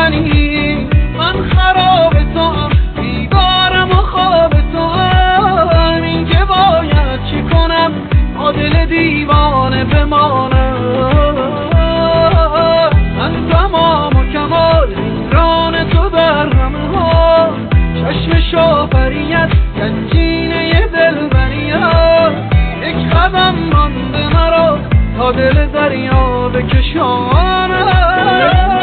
منی، من خراب تو هم، بیدارم و خواب تو هم. این که باید چی کنم تا دل دیوانه بمانم. من تمام و کمال ایران تو در همه ها، چشم شافریت گنجینه دلبریت. یک قدم مانده مرا تا دل دریا بکشانم.